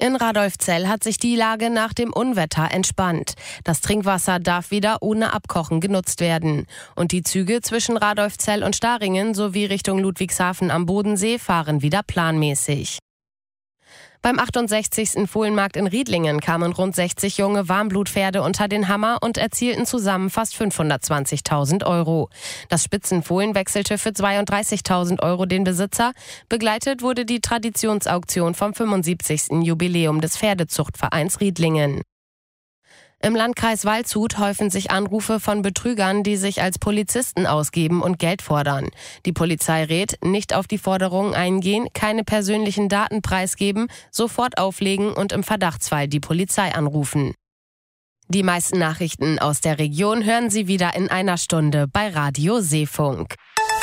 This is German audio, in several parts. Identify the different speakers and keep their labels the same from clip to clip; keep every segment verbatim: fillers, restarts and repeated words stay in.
Speaker 1: In Radolfzell hat sich die Lage nach dem Unwetter entspannt. Das Trinkwasser darf wieder ohne Abkochen genutzt werden. Und die Züge zwischen Radolfzell und Staringen sowie Richtung Ludwigshafen am Bodensee fahren wieder planmäßig. Beim achtundsechzigsten Fohlenmarkt in Riedlingen kamen rund sechzig junge Warmblutpferde unter den Hammer und erzielten zusammen fast fünfhundertzwanzigtausend Euro. Das Spitzenfohlen wechselte für zweiunddreißigtausend Euro den Besitzer. Begleitet wurde die Traditionsauktion vom fünfundsiebzigsten Jubiläum des Pferdezuchtvereins Riedlingen. Im Landkreis Waldshut häufen sich Anrufe von Betrügern, die sich als Polizisten ausgeben und Geld fordern. Die Polizei rät, nicht auf die Forderungen eingehen, keine persönlichen Daten preisgeben, sofort auflegen und im Verdachtsfall die Polizei anrufen. Die meisten Nachrichten aus der Region hören Sie wieder in einer Stunde bei Radio Seefunk.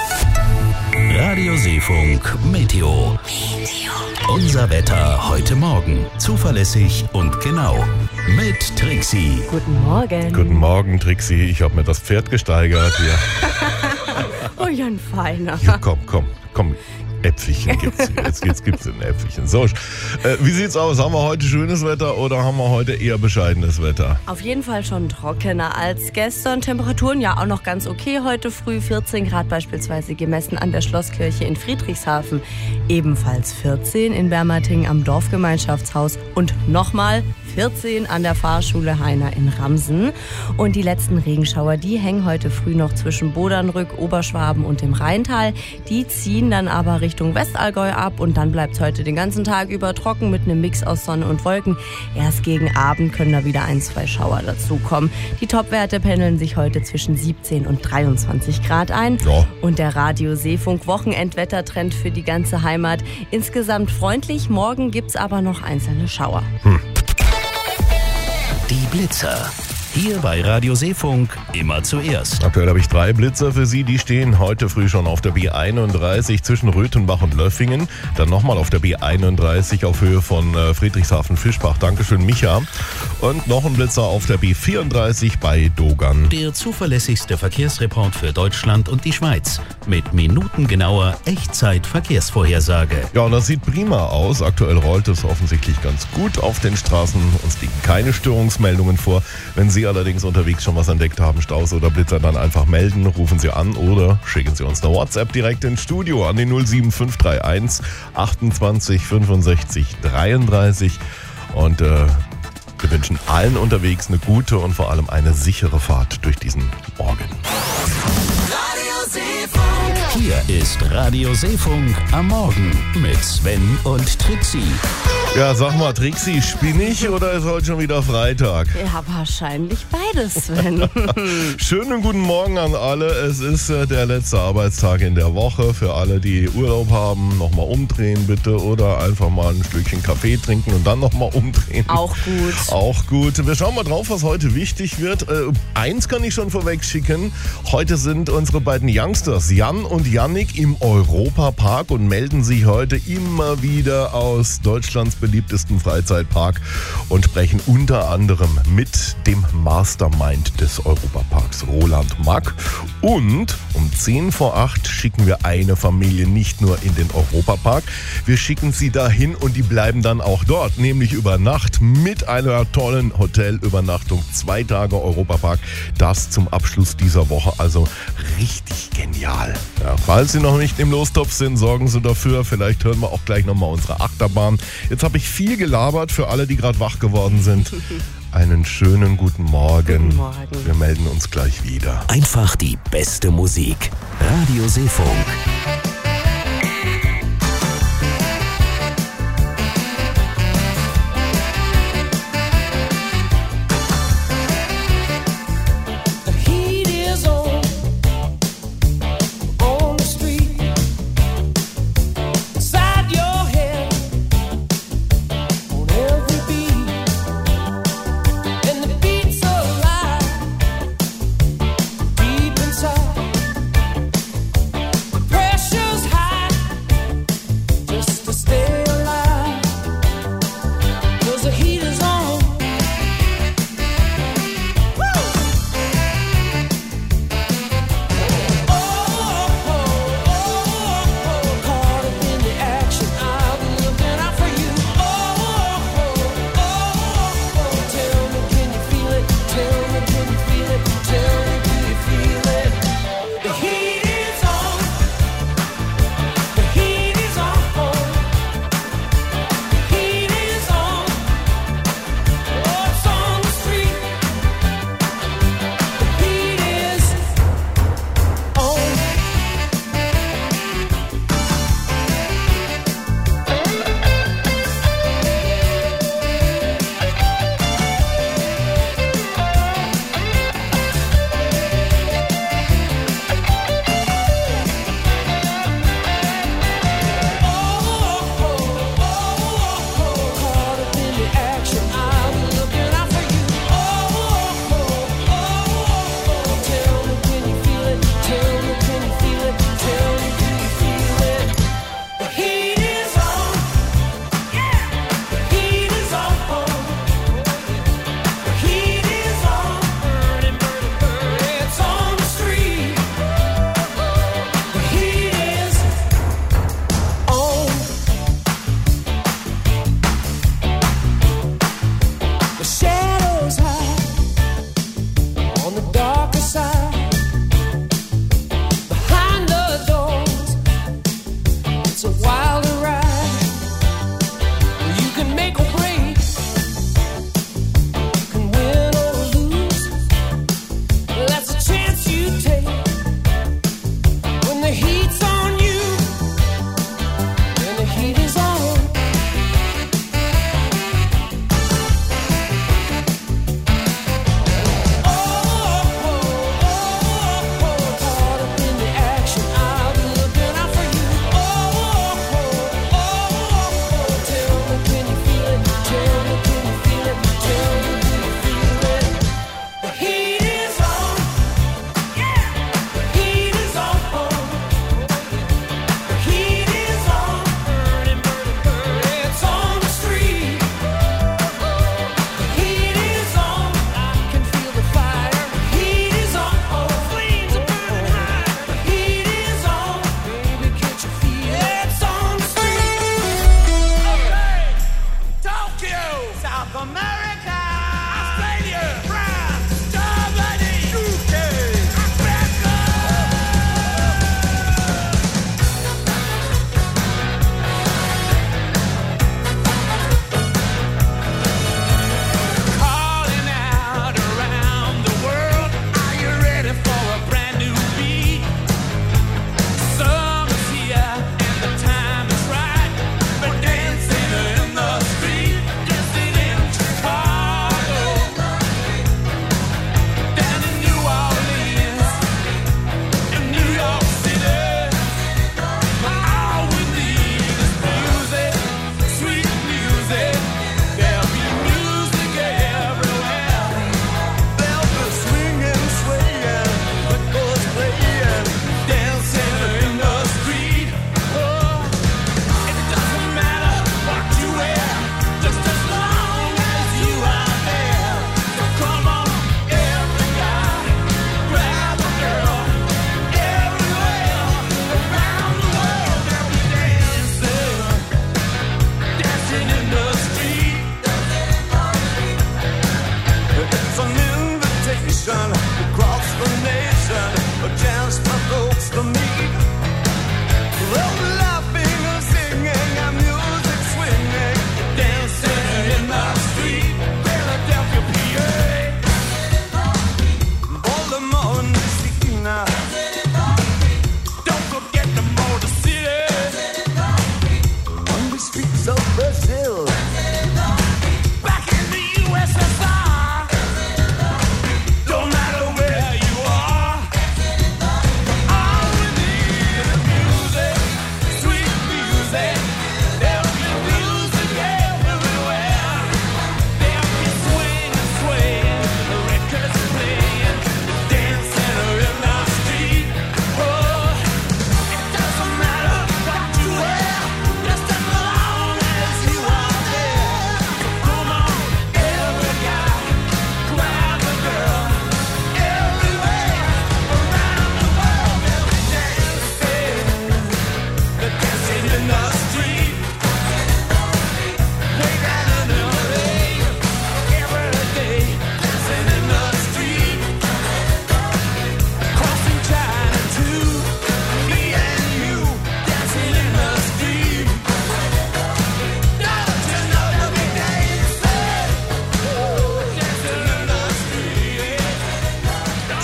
Speaker 2: Radio Seefunk Meteo. Unser Wetter heute Morgen. Zuverlässig und genau. Mit Trixi.
Speaker 3: Guten Morgen.
Speaker 4: Guten Morgen, Trixi. Ich habe mir das Pferd gesteigert. Ja.
Speaker 3: Oh, ja, ein feiner.
Speaker 4: Ja, komm, komm, komm. Äpfelchen gibt's hier. Jetzt, jetzt gibt's ein Äpfelchen. So, äh, wie sieht's aus? Haben wir heute schönes Wetter oder haben wir heute eher bescheidenes Wetter?
Speaker 3: Auf jeden Fall schon trockener als gestern. Temperaturen ja auch noch ganz okay. Heute früh vierzehn Grad beispielsweise gemessen an der Schlosskirche in Friedrichshafen. Ebenfalls vierzehn in Bermatingen am Dorfgemeinschaftshaus und nochmal vierzehn an der Fahrschule Heiner in Ramsen. Und die letzten Regenschauer, die hängen heute früh noch zwischen Bodernrück, Oberschwaben und dem Rheintal. Die ziehen dann aber Richtung Westallgäu ab und dann bleibt es heute den ganzen Tag über trocken mit einem Mix aus Sonne und Wolken. Erst gegen Abend können da wieder ein, zwei Schauer dazukommen. Die Topwerte pendeln sich heute zwischen siebzehn und dreiundzwanzig Grad ein.
Speaker 4: Ja.
Speaker 3: Und der Radio Seefunk Wochenendwettertrend für die ganze Heimat. Insgesamt freundlich, morgen gibt's aber noch einzelne Schauer.
Speaker 4: Hm.
Speaker 2: Die Blitzer. Hier bei Radio Seefunk immer zuerst.
Speaker 4: Aktuell habe ich drei Blitzer für Sie. Die stehen heute früh schon auf der B einunddreißig zwischen Röthenbach und Löffingen. Dann nochmal auf der B einunddreißig auf Höhe von Friedrichshafen-Fischbach. Dankeschön, Micha. Und noch ein Blitzer auf der B vierunddreißig bei Dogan.
Speaker 2: Der zuverlässigste Verkehrsreport für Deutschland und die Schweiz. Mit minutengenauer Echtzeit-Verkehrsvorhersage.
Speaker 4: Ja, und das sieht prima aus. Aktuell rollt es offensichtlich ganz gut auf den Straßen. Uns liegen keine Störungsmeldungen vor. Wenn Sie allerdings unterwegs schon was entdeckt haben, Staus oder Blitzer, dann einfach melden, rufen Sie an oder schicken Sie uns eine WhatsApp direkt ins Studio an die null sieben fünf drei eins achtundzwanzig fünfundsechzig dreiunddreißig. Und äh, wir wünschen allen unterwegs eine gute und vor allem eine sichere Fahrt durch diesen Morgen.
Speaker 2: Hier ist Radio Seefunk am Morgen mit Sven und Trixi.
Speaker 4: Ja, sag mal, Trixi, spinnig oder ist heute schon wieder Freitag?
Speaker 3: Ja, wahrscheinlich beides, Sven.
Speaker 4: Schönen guten Morgen an alle. Es ist äh, der letzte Arbeitstag in der Woche. Für alle, die Urlaub haben, nochmal umdrehen bitte oder einfach mal ein Stückchen Kaffee trinken und dann nochmal umdrehen.
Speaker 3: Auch gut.
Speaker 4: Auch gut. Wir schauen mal drauf, was heute wichtig wird. Äh, eins kann ich schon vorweg schicken. Heute sind unsere beiden Youngsters, Jan und Jannik, im Europapark und melden sich heute immer wieder aus Deutschlands beliebtesten Freizeitpark und sprechen unter anderem mit dem Mastermind des Europaparks, Roland Mack. Und um zehn vor acht schicken wir eine Familie nicht nur in den Europapark, wir schicken sie dahin und die bleiben dann auch dort, nämlich über Nacht mit einer tollen Hotelübernachtung. Zwei Tage Europapark, das zum Abschluss dieser Woche, also richtig genial. Ja, falls Sie noch nicht im Lostopf sind, sorgen Sie dafür. Vielleicht hören wir auch gleich nochmal unsere Achterbahn. Jetzt habe ich viel gelabert für alle, die gerade wach geworden sind. Einen schönen guten Morgen.
Speaker 3: Guten Morgen.
Speaker 4: Wir melden uns gleich wieder.
Speaker 2: Einfach die beste Musik. Radio Seefunk.
Speaker 5: Pressure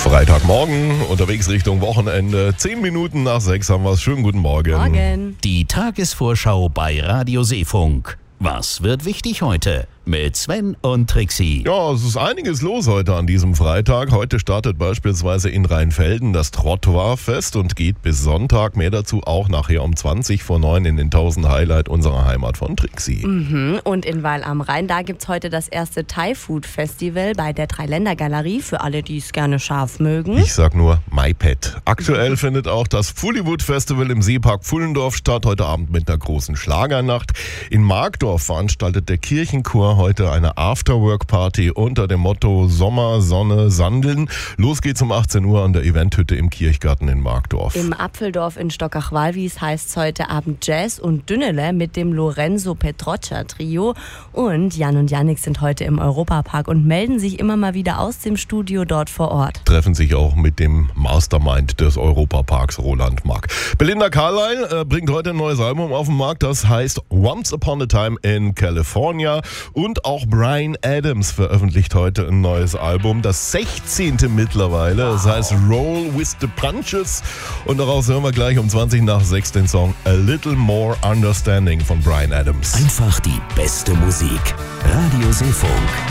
Speaker 4: Freitagmorgen, unterwegs Richtung Wochenende. Zehn Minuten nach sechs haben wir es. Schönen guten Morgen.
Speaker 3: Morgen.
Speaker 2: Die Tagesvorschau bei Radio Seefunk. Was wird wichtig heute? Mit Sven und Trixie.
Speaker 4: Ja, es ist einiges los heute an diesem Freitag. Heute startet beispielsweise in Rheinfelden das Trottoirfest und geht bis Sonntag. Mehr dazu auch nachher um zwanzig vor neun in den tausend Highlight unserer Heimat von Trixie.
Speaker 3: Mhm. Und in Weil am Rhein, da gibt es heute das erste Thai-Food-Festival bei der Dreiländergalerie für alle, die es gerne scharf mögen.
Speaker 4: Ich sag nur MyPet. Aktuell findet auch das Fullywood Festival im Seepark Pfullendorf statt. Heute Abend mit einer großen Schlagernacht. In Markdorf veranstaltet der Kirchenchor heute eine Afterwork-Party unter dem Motto Sommer, Sonne, Sandeln. Los geht's um achtzehn Uhr an der Eventhütte im Kirchgarten in Markdorf.
Speaker 3: Im Apfeldorf in Stockach-Walwies heißt es heute Abend Jazz und Dünnele mit dem Lorenzo Petroccia Trio. Und Jan und Jannik sind heute im Europapark und melden sich immer mal wieder aus dem Studio dort vor Ort.
Speaker 4: Treffen sich auch mit dem Mastermind des Europaparks, Roland Mack. Belinda Carlisle äh, bringt heute ein neues Album auf den Markt, das heißt Once Upon a Time in California. Und auch Bryan Adams veröffentlicht heute ein neues Album, das sechzehnte mittlerweile. Das heißt Roll with the Punches. Und daraus hören wir gleich um zwanzig nach sechs den Song A Little More Understanding von Bryan Adams.
Speaker 2: Einfach die beste Musik. Radio Seefunk.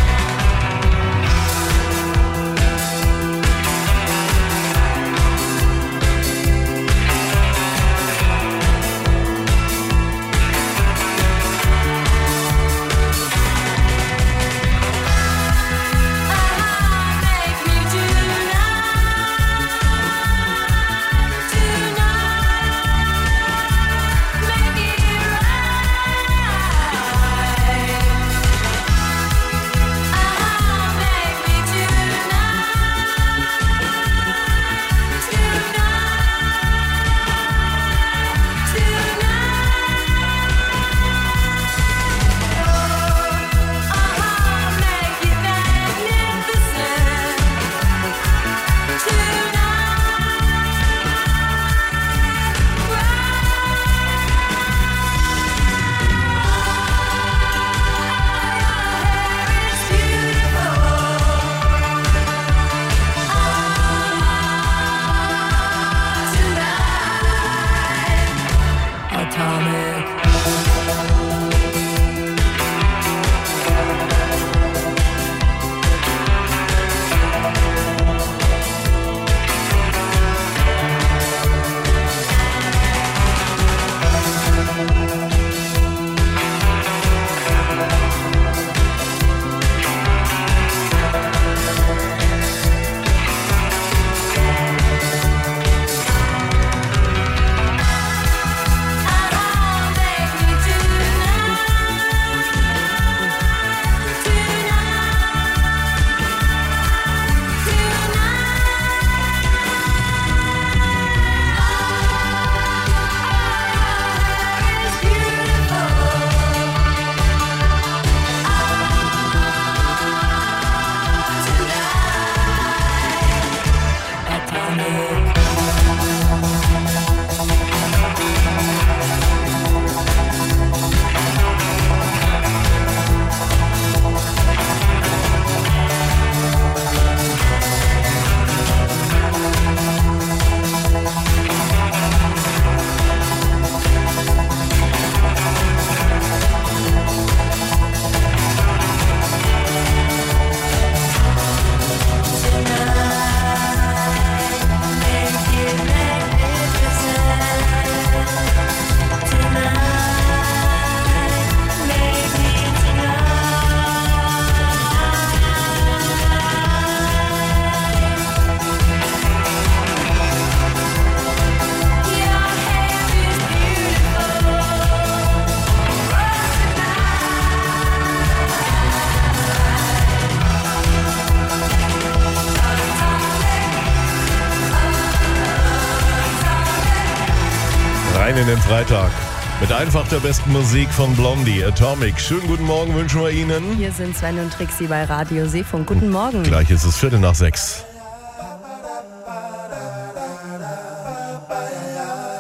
Speaker 4: rein in den Freitag. Mit einfach der besten Musik von Blondie, Atomic. Schönen guten Morgen wünschen wir Ihnen.
Speaker 3: Hier sind Sven und Trixie bei Radio Seefunk. Guten Morgen.
Speaker 4: Gleich ist es Viertel nach sechs.